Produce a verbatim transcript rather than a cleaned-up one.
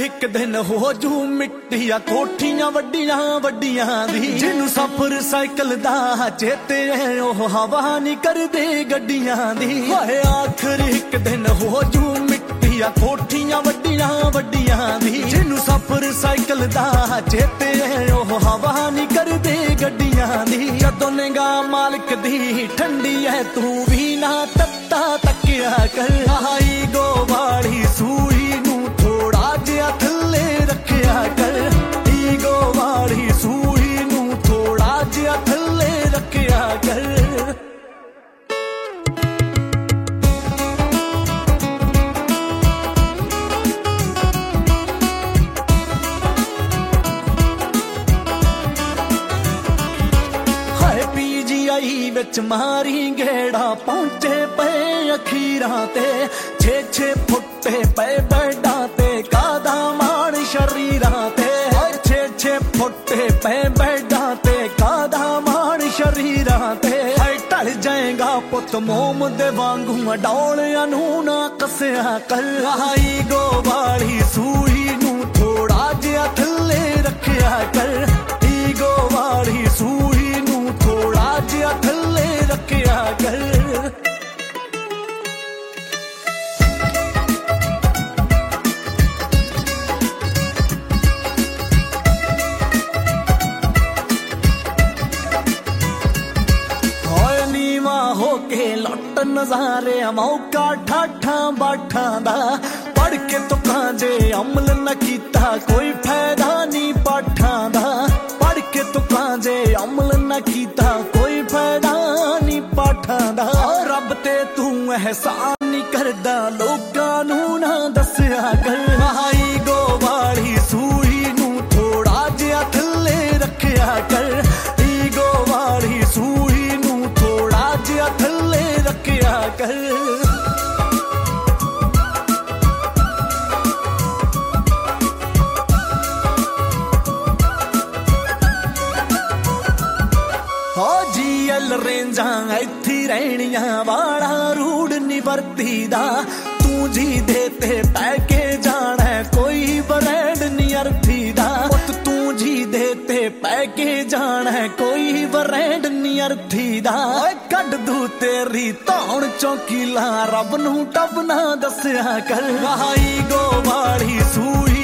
एक दिन हो जू मिट्टिया कोठियां वड्डियां वड्डियां दी जिन्नू सफर साइकिल दा चेते है ओह हवा नहीं करदे गड्डियां दी हाय आखिर एक दिन हो जू मिट्टिया कोठियां वड्डियां वड्डियां दी जिन्नू सफर साइकिल दा चेते है ओह हवा नहीं करदे गड्डियां दी जदों निगाह मालिक दी ठंडी है तू भी ना तत्ता तकिया कर आई गो वाली सूई नू थोड़ा जिहा थल्ले रखिया कर ईगो वाली सूई नू थोड़ा जिहा थल्ले रखिया कर विच मारी गेड़ा पहुंचे पे अखीरां ते छे छे फुटे पे बेडां ते कादा माण शरीरां ते छे छे फुटे पे बेडां ते कादा माण शरीरां ते टल जाएगा पुत मोम दे वांगू डौलियां नू ना कसिया कर आई गो वाली सूई नू थोड़ा जिहा थल्ले रखिया कर ईगो वाली सूई नू थोड़ा जिहा थल्ले रखिया कर नीवा होके लुट नजारे मौका ठाठा बाठा दा पढ़ के तो कांजे अमल न कीता कोई फायदा नहीं पाठा दा पढ़ के तो कांजे अमल न कीता कोई फायदा नहीं पाठा दा रब ते तू एहसान नहीं करदा लोकां नू ना दस्या कर आई गो वाली सूई नू थोड़ा जिहा थल्ले रखिया कर ईगो वाली सूई नू थोड़ा जिहा थल्ले रखिया कर रेंजा इत्थी रहनियां वाला रूड नी वरती दा तू जी देते पैके जाना कोई ब्रांड नी अर्थी दा तू जी देते पैके जाना कोई ब्रांड नी अर्थी दा कड दू तेरी धौण चौकीला रब नू टब ना दस्या कर आई गो वाली सूई